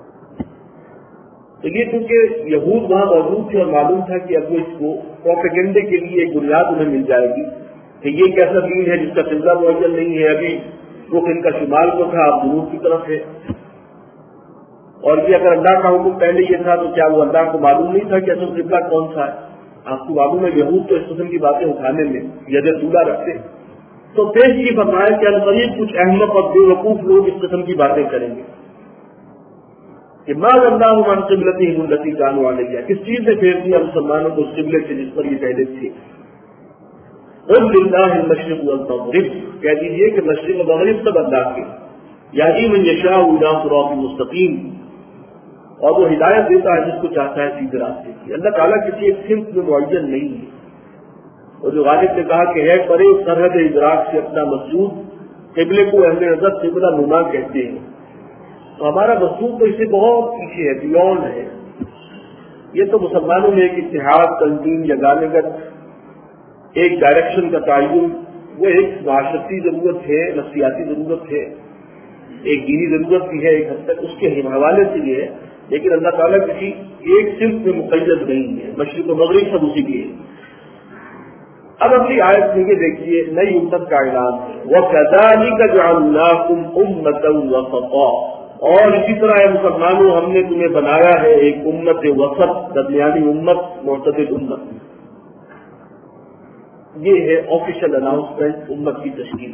تو یہ چونکہ یہود وہاں موجود تھے اور معلوم تھا کہ اب وہ اس کو پروپیگنڈے کے لیے ایک بنیاد انہیں مل جائے گی کہ یہ کیسا دین ہے جس کا قبلہ معین نہیں ہے. ابھی رخ ان کا شمال کو تھا، اب جنوب کی طرف ہے. اور یہ اگر اللہ کا حکم پہلے یہ تھا تو کیا وہ اللہ کو معلوم نہیں تھا کہ اصل قبلہ کون سا ہے؟ آپ کو معلوم ہے یہود تو اس قسم کی باتیں اٹھانے میں ید سولا رکھتے. تو پیش یہ فرمایا کہ القریب کچھ احمق اور بے وقوف لوگ اس قسم کی باتیں کریں گے کہ ما اللہ عن قبلتہم التی کانوا علیہا، کس چیز نے پھیر دیا مسلمانوں کو اس قبلے سے جس پر یہ پہلے تھے. قل للہ المشرق والمغرب، کہہ دیجیے کہ مشرق و مغرب سب اللہ کے، یہدی من یشاء الی صراط مستقیم، اور وہ ہدایت دیتا ہے جس کو چاہتا ہے سیدھے راستے کی. اللہ تعالیٰ کسی ایک صنف میں معین نہیں ہے. اور جو غالب نے کہا کہ ہے پرے سرحد ادراک سے اپنا مسجود، قبلے کو اہل نظر قبلہ نما کہتے ہیں. تو ہمارا مسجود تو اس سے بہت پیچھے ہے، بیونڈ ہے. یہ تو مسلمانوں میں ایک اتحاد، تنظیم یا گانگت، ایک ڈائریکشن کا تعین، وہ ایک معاشرتی ضرورت ہے، نفسیاتی ضرورت ہے، ایک دینی ضرورت بھی ہے ایک حد تک، اس کے حوالے سے یہ ہے. لیکن اللہ تعالیٰ کسی ایک صنف میں مقید نہیں ہے. مشرق و مغرب سب اسی کے. اب اپنی آیت میں یہ دیکھیے نئی امت کا اعلان ہے، وَكَذَلِكَ جَعَلْنَاكُمْ أُمَّةً وَسَطًا، اور اسی طرح اے مسلمانوں ہم نے تمہیں بنایا ہے ایک امت وسط، درمیانی امت، معتدل امت. یہ ہے آفیشیل اناؤنسمنٹ امت کی تشکیل.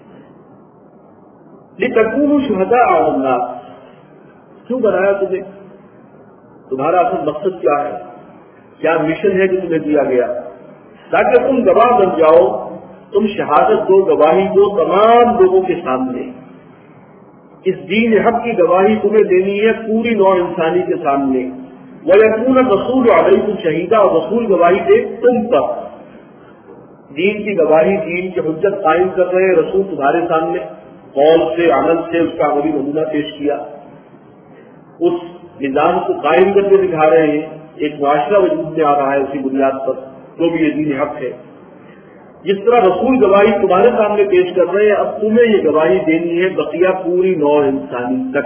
لِتَكُونُوا شُهَدَاءَ عَلَى النَّاسِ، کیوں بنایا تمہیں؟ تمہارا اصل مقصد کیا ہے؟ کیا مشن ہے جو تمہیں دیا گیا؟ تاکہ تم گواہ بن جاؤ، تم شہادت دو، گواہی دو تمام لوگوں کے سامنے. اس دین حق کی گواہی تمہیں دینی ہے پوری نوع انسانی کے سامنے. وَيَكُونَ الرَّسُولُ عَلَيْكُمْ شَهِيدًا، اور رسول گواہی دے تم پر. دین کی گواہی، دین کی حجت قائم کر رہے ہیں رسول تمہارے سامنے، قول سے، عمل سے اس کا عملی نمونہ پیش کیا، اس نظام کو قائم کر کے دکھا رہے ہیں. ایک معاشرہ وجود میں آ رہا ہے اسی بنیاد پر جو بھی یہ دین حق ہے. جس طرح رسول گواہی تمہارے سامنے پیش کر رہے ہیں، اب تمہیں یہ گواہی دینی ہے بقیہ پوری نوع انسانی تک.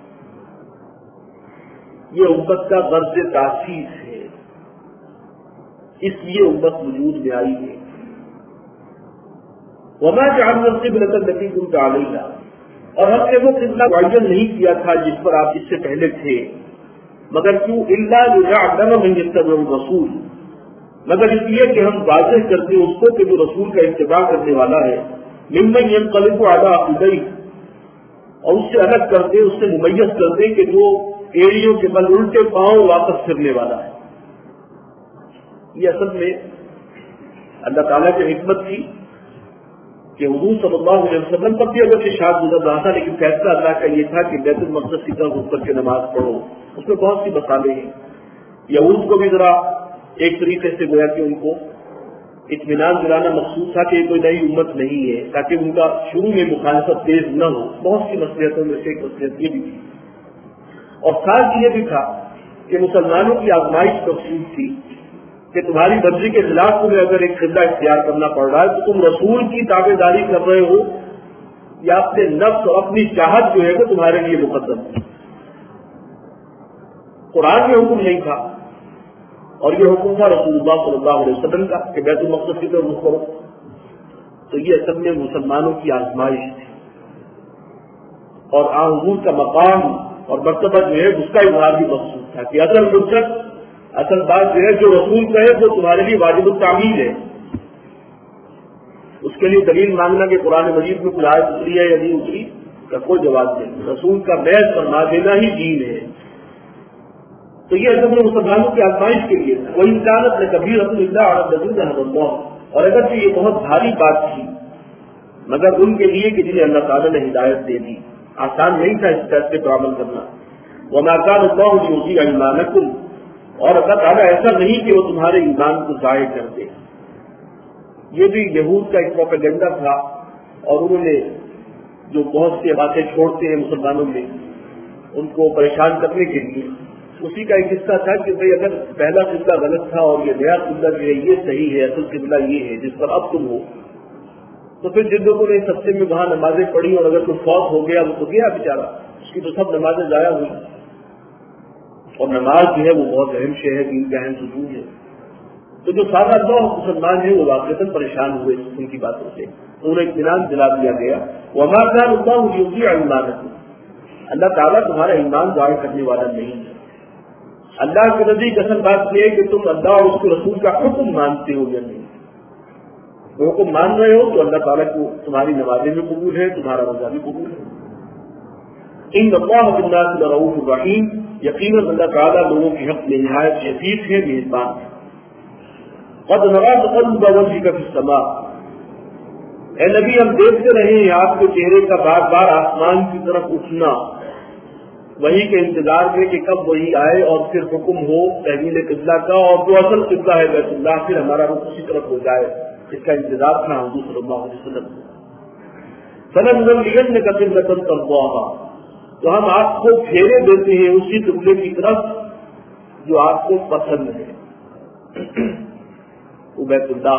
یہ امت کا غرض تاسیس ہے، اس لیے امت وجود میں آئی ہے. وما جعلنا القبلة التي كنت عليها، اور ہم نے وہ قبلہ معین نہیں کیا تھا جس پر آپ اس سے پہلے تھے، مگر کیوں؟ الا لنعلم من يتبع الرسول، مگر اس لیے کہ ہم واضح کرتے اس کو کہ جو رسول کا اتباع کرنے والا ہے، ممن ينقلب على عقبيه، اور اس سے الگ کر دے، اس سے ممیز کر دے کہ جو ایڑیوں کے بل الٹے پاؤں واپس پھرنے والا ہے۔ یہ اصل میں اللہ تعالیٰ کی حکمت تھی کہ حضور صلی اللہ علیہ وسلم پر بھی اگر ارشاد گزر رہا تھا، لیکن فیصلہ اللہ کا یہ تھا کہ بیت المقدس کی طرف رک کر کے نماز پڑھو۔ اس میں بہت سی مثالیں ہیں۔ یہود کو بھی ذرا ایک طریقے سے گویا کہ ان کو اطمینان دلانا مقصود تھا کہ یہ کوئی نئی امت نہیں ہے، تاکہ ان کا شروع میں مخالفت تیز نہ ہو۔ بہت سی مصلحتوں میں سے ایک مصلحت یہ بھی تھی، اور ساتھ یہ بھی تھا کہ مسلمانوں کی آزمائش مقصود تھی کہ تمہاری مرضی کے خلاف تمہیں اگر ایک قبلہ اختیار کرنا پڑ رہا ہے تو تم رسول کی تابع داری کر رہے ہو یا اپنے نفس اور اپنی چاہت جو ہے وہ تمہارے لیے مقدم ہے۔ قرآن میں حکم نہیں تھا، اور یہ حکم تھا رسول اللہ صلی اللہ علیہ وسلم کا کہ بیت المقدس کی طرف رخ کرو۔ تو یہ اصل میں مسلمانوں کی آزمائش تھی، اور آن حضور کا مقام اور مرتبہ جو ہے اس کا اظہار بھی مقصود تھا کہ اصل حجت، اصل بات جو ہے جو رسول کہے وہ تمہارے لیے واجب التعمیل ہے۔ اس کے لیے دلیل مانگنا کہ قرآن مجید میں کوئی آیت اتری ہے یا نہیں اتری کا کوئی جواب نہیں، رسول کا محض فرما دینا ہی دین ہے۔ تو یہ اصل میں مسلمانوں کی آزمائش کے لیے تھا۔ وہ انسانت نے کبھی رسول اللہ علیہ اللہ، اور اگر یہ بہت بھاری بات تھی مگر ان کے لیے کہ جنہیں اللہ تعالیٰ نے ہدایت دے دی، آسان نہیں تھا اس فیصلے پر عمل کرنا۔ وما كان الله ليضيع ایمانکم، اور اللہ تعالیٰ ایسا نہیں کہ وہ تمہارے ایمان کو ضائع کر دے۔ یہ بھی یہود کا ایک پروپیگنڈا تھا، اور انہوں نے جو بہت سی باتیں چھوڑتے ہیں مسلمانوں میں ان کو پریشان کرنے کے لیے، اسی کا ایک حصہ تھا کہ بھئی اگر پہلا قبلہ غلط تھا اور یہ نیا قبلہ جو ہے یہ صحیح ہے، اصل قبلہ یہ ہے جس پر اب تم ہو، تو پھر جن لوگوں نے سستے میں وہاں نمازیں پڑھی اور اگر کوئی فوت ہو گیا وہ تو گیا بیچارہ، اس کی تو سب نمازیں ضائع ہوئی۔ اور نماز جو ہے وہ بہت اہم شے ہے، دین کا اہم ستون ہے۔ تو جو سادہ لوگ مسلمان ہیں وہ واقعتاً پریشان ہوئے ان کی باتوں سے، انہیں اطمینان دلا دیا گیا۔ وما كان الله ليضيع ایمانکم، اللہ تعالیٰ تمہارا ایمان ضائع کرنے والا نہیں ہے۔ اللہ کے نزدیک اصل بات یہ ہے کہ تم اللہ اور اس کے رسول کا حکم مانتے ہو یا نہیں۔ وہ حکم مان رہے ہو تو اللہ تعالیٰ کو تمہاری نمازیں بھی قبول ہے، تمہارا روزہ بھی قبول ہے۔ ان اللہ بالناس لرؤوف الرحیم، یقیناً اللہ تعالیٰ لوگوں کے حق میں نہایت شفیق ہے، مہربان ہے۔ قد نرى تقلب وجهك في السماء، اے نبی ہم دیکھتے رہے ہیں آپ کے چہرے کا بار بار آسمان کی طرف اٹھنا، وہی کے انتظار میں کہ کب وہی آئے اور پھر حکم ہو تحویل قبلہ کا، اور جو اصل قبلہ ہے بیت اللہ پھر ہمارا رخ اسی طرف ہو جائے، اس کا انتظار تھا حضور صلی اللہ علیہ وسلم۔ فلنولینک قبلۃ ترضاها، تو ہم آپ کو پھیرے دیتے ہیں اسی قبلے کی طرف جو آپ کو پسند ہے، وہ بیت اللہ۔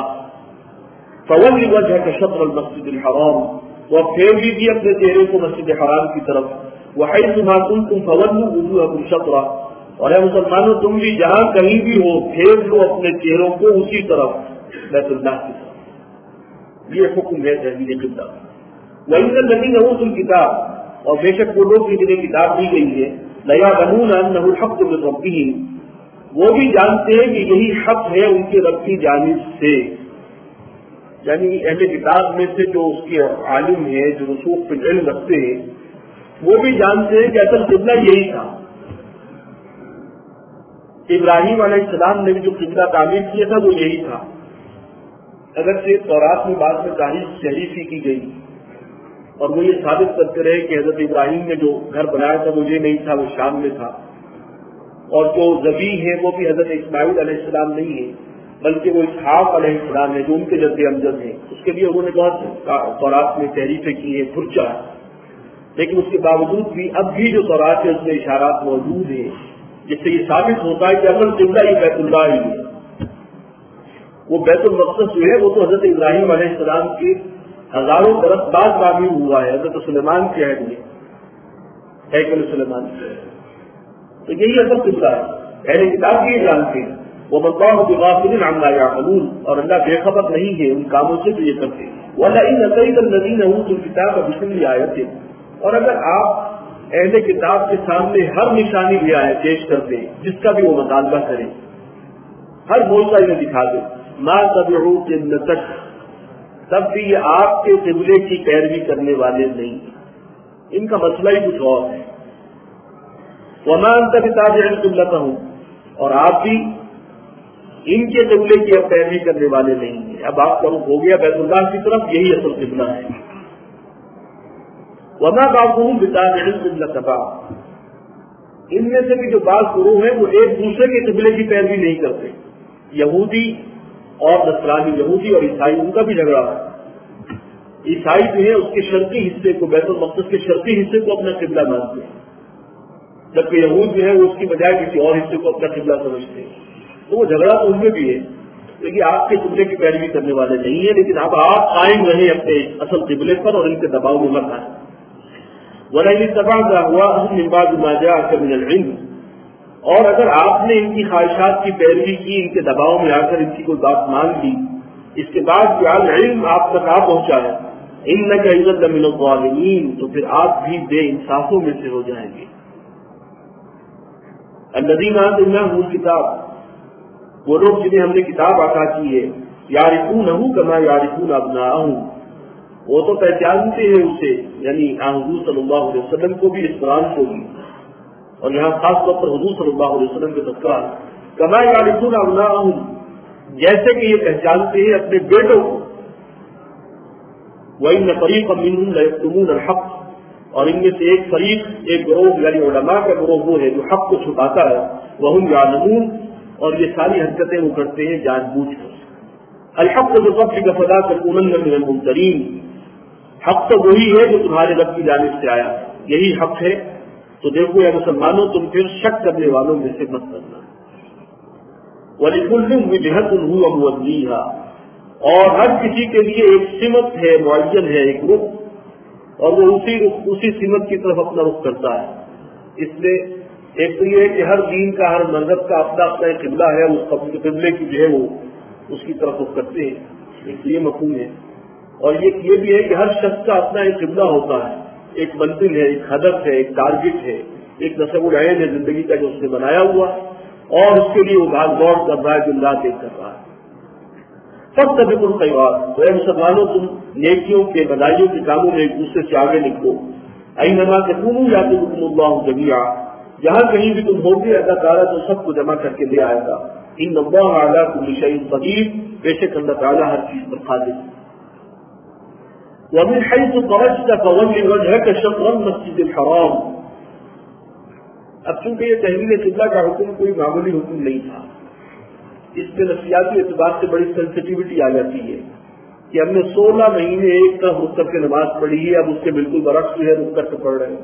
فول وجهك شطر المسجد الحرام، وہ پھیر لیجیے اپنے چہرے کو مسجد حرام کی طرف۔ وحيث ما كنتم فولوا وجوهكم شطرا، اور اے مسلمانوں تم بھی جہاں کہیں بھی ہو پھیر لو اپنے چہروں کو اسی طرف، بیت اللہ کی طرف۔ یہ حکم ہے تحویل قبلہ۔ وإن الذين أوتوا الكتاب، اور بے شک وہ لوگ جنہیں کتاب دی گئی ہے، ليعلمون أنه الحق من ربهم، وہ بھی جانتے ہیں کہ یہی حق ہے ان کے رب کی جانب سے۔ یعنی اہل کتاب میں سے جو اس کے عالم ہیں، جو رسوخ پہ علم رکھتے ہیں، وہ بھی جانتے ہیں کہ اصل قبلہ یہی تھا۔ ابراہیم علیہ السلام نے بھی جو قبلہ تعمیر کیا تھا وہ یہی تھا، اگرچہ تورات میں بعد میں تاریخ تحریفی کی گئی اور وہ یہ ثابت کرتے رہے کہ حضرت ابراہیم نے جو گھر بنایا تھا وہ یہ نہیں تھا، وہ شام میں تھا، اور جو ذبیح ہے وہ بھی حضرت اسماعیل علیہ السلام نہیں ہے بلکہ وہ اسحاق علیہ السلام ہے جو ان کے جد امجد ہیں۔ اس کے لیے انہوں نے بہت تورات میں تحریفیں کی ہیں، پھرچا، لیکن اس کے باوجود بھی اب بھی جو تورات ہے اس میں اشارات موجود ہیں جس سے یہ ثابت ہوتا ہے کہ اصل قبلہ یہ بیت اللہ ہی ہے۔ وہ بیت المقدس جو ہے وہ تو حضرت ابراہیم علیہ السلام کے ہزاروں برس بعد تعمیر ہوا ہے، حضرت سلیمان کے عہد میں، ہیکل سلیمان کے۔ تو یہی اصل قبلہ ہے، اہل کتاب بھی یہ جانتے ہیں۔ وَمَاللَّهُ بِغَافِلٍ عَمَّا يَعْمَلُونَ، اور اللہ بے خبر نہیں ہے ان کاموں سے جو یہ کرتے ہیں۔ وَلَئِنْ أَتَيْتَ الَّذِينَ أُوتُوا الْكِتَابَ بِكُلِّ آيَةٍ، اور اگر آپ اہل کتاب کے سامنے ہر نشانی بھی آئے پیش کرتے جس کا بھی وہ مطالبہ کریں، ہر موضوع انہیں دکھا دے، مَا تَبِعُوا قِبْلَتَكَ، تب بھی یہ آپ کے قبلے کی پیروی کرنے والے نہیں ہیں۔ ان کا مسئلہ ہی کچھ اور ہے. وما انت بتابع قبلتہم، اور آپ بھی ان کے قبلے کی اب پیروی کرنے والے نہیں ہیں. اب آپ کا رخ ہو گیا بیت اللہ کی طرف، یہی اصل قبلہ ہے. وما بعضهم بتابع قبلۃ بعض، ان میں سے بھی جو بعض گروہ ہیں وہ ایک دوسرے کے قبلے کی پیروی نہیں کرتے. یہودی اور نصرانی، یہودی اور عیسائی، ان کا بھی جھگڑا ہے. عیسائی جو ہے اس کے شرقی حصے کو، بیت المقدس کے شرقی حصے کو اپنا قبلہ مانتے ہیں، جبکہ یہود جو ہے وہ اس کی بجائے کسی اور حصے کو اپنا قبلہ سمجھتے ہیں. تو وہ جھگڑا تو ان میں بھی ہے، لیکن آپ کے قبلے کی پیروی کرنے والے نہیں ہیں. لیکن اب آپ قائم رہیں اپنے اصل قبلے پر اور ان کے دباؤ میں مت آئیں. وَلَئِنِ اتَّبَعْتَ أَهْوَاءَهُم مِّن بَعْدِ مَا جَاءَكَ مِنَ الْعِلْمِ، اور اگر آپ نے ان کی خواہشات کی پیروی کی، ان کے دباؤ میں آ کر ان کی کوئی بات مان لی، اس کے بعد جو علم آپ تک آ پہنچا ہے، إِنَّكَ إِذًا لَّمِنَ الظَّالِمِينَ، تو پھر آپ بھی بے انصافوں میں سے ہو جائیں گے. الَّذِينَ آتَيْنَاهُمُ الْكِتَابَ، وہ لوگ جنہیں ہم نے کتاب عطا کی ہے، يَعْرِفُونَهُ كَمَا يَعْرِفُونَ أَبْنَاءَهُم، وہ تو پہچانتے ہیں اسے، یعنی حضور صلی اللہ علیہ وسلم کو بھی، اس قرآن کو بھی، اور یہاں خاص طور پر حضور صلی اللہ علیہ وسلم کے تذکرہ، کما یعرفون ابناءهم، جیسے کہ یہ پہچانتے ہیں اپنے بیٹوں کو. وَإِنَّ فَرِيقًا مِّنْهُمْ لَيَكْتُمُونَ الْحَقَّ، اور ان میں سے ایک فریق، ایک گروہ یعنی علماء کا گروہ وہ ہے جو حق کو چھپاتا ہے. وَهُمْ يَعْلَمُونَ، اور یہ ساری حرکتیں وہ کرتے ہیں جان بوجھ کر. الحق من ربك فلا تكونن من الممترين، حق تو وہی ہے جو تمہارے رب کی جانب سے آیا، یہی حق ہے. تو دیکھو یا مسلمانوں، تم پھر شک کرنے والوں میں سے مت کرنا. وَلِكُلٍّ وِجْهَةٌ هُوَ مُوَلِّيهَا، اور ہر کسی کے لیے ایک سمت ہے، معین ہے، ایک رخ، اور وہ اسی رخ اسی سمت کی طرف اپنا رخ کرتا ہے. اس میں ایک تو یہ ہے کہ ہر دین کا، ہر مذہب کا اپنا اپنا ایک قبلہ ہے، اس قبلے کی جو ہے وہ اس کی طرف رخ کرتے ہیں. ایک یہ مفہوم ہے. اور یہ یہ بھی ہے کہ ہر شخص کا اپنا ایک قبلہ ہوتا ہے، ایک منزل ہے، ایک ہدف ہے، ایک ٹارگٹ ہے، ایک نصب العین ہے زندگی کا جو اس نے بنایا ہوا، اور اس کے لیے وہ بھاگ دوڑ کر رہا ہے، جو اللہ دیکھ کر رہا ہے. فاستبقوا الخیرات، تو اے مسلمانوں تم نیکیوں کے، بھلائیوں کے کاموں میں ایک دوسرے سے آگے نکلو. اینما تکونوا یأتی بکم اللہ جمیعا، جہاں کہیں بھی تم ہوگے اللہ تعالیٰ تو سب کو جمع کر کے لے آئے گا. ان اللہ علی کل شیء قدیر، بے شک اللہ تعالیٰ ہر چیز پر قادر ہے. ومن حيث خرجت فول وجهك شطر المسجد الحرام، اب چونکہ یہ تحویل قبلہ کا حکم کوئی معمولی حکم نہیں تھا، اس میں نفسیاتی اعتبار سے بڑی سینسٹیوٹی آ جاتی ہے کہ ہم نے سولہ مہینے ایک طرف رک کر کے نماز پڑھی ہے، اب اس کے بالکل برعکس جو ہے رک کر کے پڑھ رہے ہیں.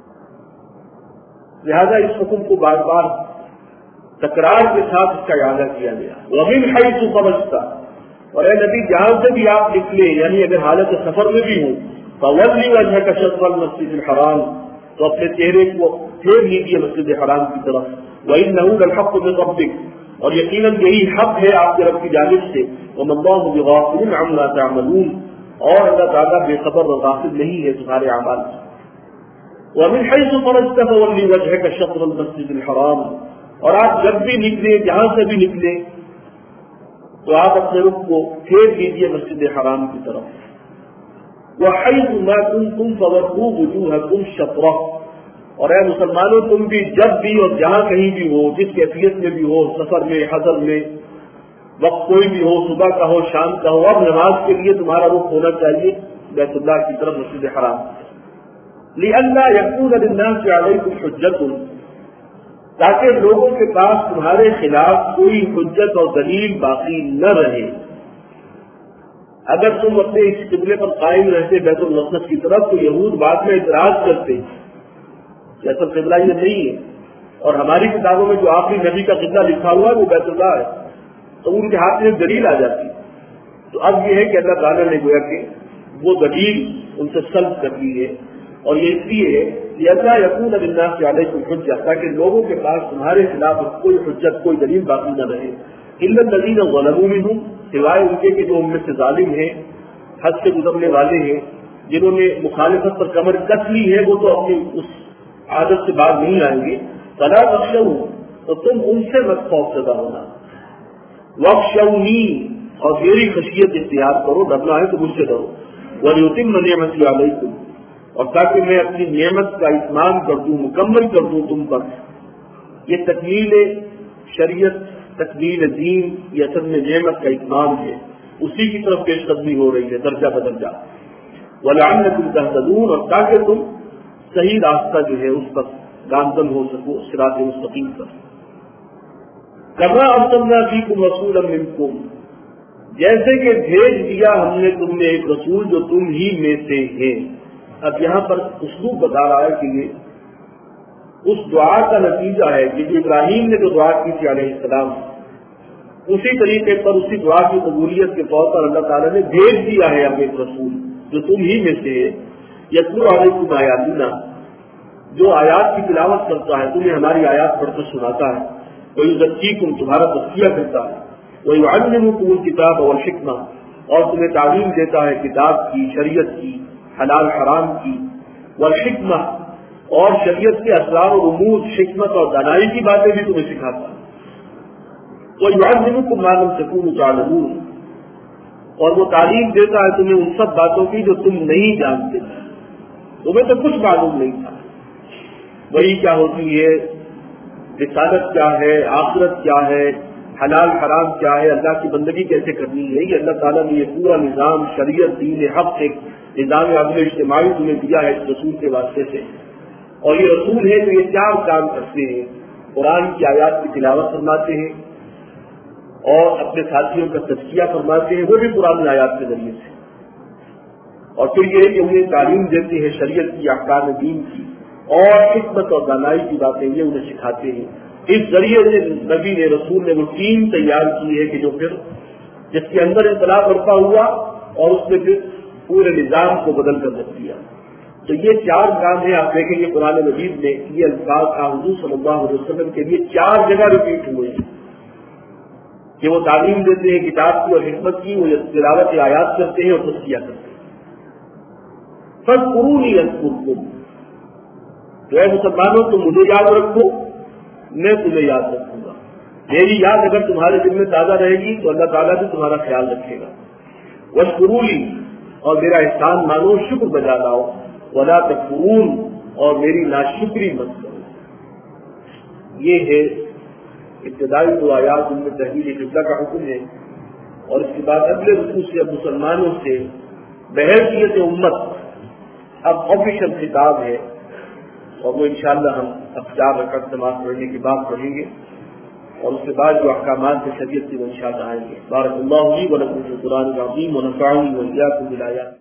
لہذا اس حکم کو بار بار تکرار کے ساتھ اس کا اعادہ کیا گیا. ومن حيث خرجت، اور اے نبی جہاں سے بھی آپ نکلے، یعنی اگر حالت سفر میں بھی ہوں، فولی وجهك شطر المسجد الحرام، تو اپنے چہرے کو پھیر لیجیے مسجد حرام کی طرف. وإنه للحق من ربك، اور یقیناً یہی حق ہے آپ کے رب کی جانب سے. وما الله بغافل عما تعملون، اور اللہ تعالیٰ بے خبر و غافل نہیں ہے تمہارے اعمال سے. ومن حيث خرجت فولي وجهك شطر المسجد الحرام، اور آپ جب بھی نکلے، جہاں سے بھی نکلے، تو آپ اپنے رخ کو پھیر دیجیے مسجد حرام کی طرف. وحيث ما كنتم فولوا وجوهكم شطره، اور اے مسلمانوں تم بھی جب بھی اور جہاں کہیں بھی ہو، جس کیفیت میں بھی ہو، سفر میں، حضر میں، وقت کوئی بھی ہو، صبح کا ہو، شام کا ہو، اب نماز کے لیے تمہارا رخ ہونا چاہیے بیت اللہ کی طرف، مسجد حرام. لئلا يكون للناس عليكم حجة، تاکہ لوگوں کے پاس تمہارے خلاف کوئی حجت اور دلیل باقی نہ رہے. اگر تم اپنے اس قبلے پر قائم رہتے بیت المقدس کی طرف، تو یہود بعد میں اعتراض کرتے کہ اصل قبلہ یہ نہیں ہے، اور ہماری کتابوں میں جو آخری نبی کا قبلہ لکھا ہوا ہے وہ بیت اللہ ہے، تو ان کے ہاتھ میں دلیل آ جاتی. تو اب یہ ہے کہ اللہ تعالیٰ نے گویا کہ وہ دلیل ان سے سلب کر دی ہے، اور یہ اس لیے ہے کہ اللہ یقون للناس علیکم حجہ، تاکہ لوگوں کے پاس تمہارے خلاف کوئی حجت، کوئی دلیل باقی نہ رہے. الا الذین ظلموا منہم، سوائے ان کے کہ جو ان میں سے ظالم ہیں، حد سے گزرنے والے ہیں، جنہوں نے مخالفت پر کمر کس لی ہے، وہ تو اپنی اس عادت سے باز نہیں آئیں گے. فلا تخشوہ، تو تم ان سے مت خوف زدہ ہونا. واخشونی، اور میری خشیت اختیار کرو، ڈرنا ہے تو مجھ سے ڈرو. ولیتم نعمتی علیکم، اور تاکہ میں اپنی نعمت کا اتمام کر دوں، مکمل کر دوں تم پر۔ یہ تکمیل شریعت، تکمیل دین، یہ اصل میں نعمت کا اتمام ہے، اسی کی طرف پیش قدمی ہو رہی ہے درجہ بدرجہ۔ وَلَعَلَّكُمْ تَهْتَدُونَ، اور تاکہ تم صحیح راستہ جو ہے اس پر گامزن ہو سکو، صراط مستقیم پر۔ كَمَا أَرْسَلْنَا فِيكُمْ رَسُولًا مِّنكُمْ، جیسے کہ بھیج دیا ہم نے تم میں ایک رسول جو تم ہی میں سے ہے۔ اب یہاں پر اسلوب بتا رہا ہے کہ یہ اس دعا کا نتیجہ ہے کہ جو ابراہیم نے جو دعا کی تھی علیہ السلام، اسی طریقے پر اسی دعا کی قبولیت کے طور پر اللہ تعالیٰ نے بھیج دیا ہے اب ایک رسول جو تم ہی میں سے ہے، یتلو علیکم آیاتنا، جو آیات کی تلاوت کرتا ہے، تمہیں ہماری آیات پڑھ کر سناتا ہے، وَيُزَكِّيكُمْ، تمہارا تزکیہ کرتا ہے، وَيُعَلِّمُكُمُ الْكِتَابَ وَالْحِکْمَةَ، اور تمہیں تعلیم دیتا ہے کتاب کی، شریعت کی، حلال حرام کی، والحکمہ، اور شریعت کے اسرار و رموز، حکمت اور دانائی کی باتیں بھی تمہیں سکھاتا ہے، وَيُعَلِّمُكُم مَّا لَمْ تَكُونُوا تَعْلَمُونَ، اور وہ تعلیم دیتا ہے تمہیں ان سب باتوں کی جو تم نہیں جانتے تھے، تمہیں تو کچھ معلوم نہیں تھا، وہی کیا ہوتی ہے، رسالت کیا ہے، آخرت کیا ہے، حلال حرام کیا ہے، اللہ کی بندگی کیسے کرنی ہے، یہ اللہ تعالیٰ نے یہ پورا نظام، شریعت، دین حق، ایک نظام عدل اجتماعی تمہیں دیا ہے اس رسول کے واسطے سے۔ اور یہ رسول ہے جو یہ چار کام کرتے ہیں، قرآن کی آیات کی تلاوت فرماتے ہیں اور اپنے ساتھیوں کا تزکیہ فرماتے ہیں، وہ بھی قرآن آیات کے ذریعے سے، اور پھر یہ کہ انہیں تعلیم دیتے ہیں شریعت کی، احکام دین کی، اور حکمت اور دانائی کی باتیں یہ انہیں سکھاتے ہیں۔ اس ذریعے سے نبی نے، رسول نے وہ ٹیم تیار کی ہے کہ جو پھر جس کے اندر انقلاب برپا ہوا اور اس نے پھر پورے نظام کو بدل کر رکھ دیا۔ تو یہ چار کام ہیں، آپ دیکھیں گے قرآن مجید میں یہ الفاظ حضور صلی اللہ علیہ وسلم کے لیے چار جگہ ریپیٹ ہوئے ہیں کہ وہ تعلیم دیتے ہیں کتاب کی اور حکمت کی، وہ تلاوت آیات کرتے ہیں اور تزکیہ کرتے ہیں۔ فاذکرونی اذکرکم، تو اے مسلمانوں تم مجھے یاد رکھو، میں تمہیں یاد رکھوں گا۔ میری یاد اگر تمہارے دل میں تازہ رہے گی تو اللہ تعالیٰ بھی تمہارا خیال رکھے گا۔ واشکروا لی، اور میرا احسان مانو، شکر بجا لاؤ، ولا تکفرون، اور میری ناشکری مت کرو۔ یہ ہے ابتدائی دو آیات، ان میں تحویل قبلہ کا حکم ہے، اور اس کے بعد اگلے رکوع سے اب مسلمانوں سے بحیثیت امت اب آفیشل خطاب ہے، اور وہ انشاءاللہ ہم اب چار رکعت نماز پڑھنے کے بعد پڑھیں گے، اور اس کے بعد جو احکامات شریعت سے وہ انشاءاللہ آئیں گے۔ بارک اللہ لی و لکم فی القرآن العظیم ونفعنی و ایاکم بالآیات۔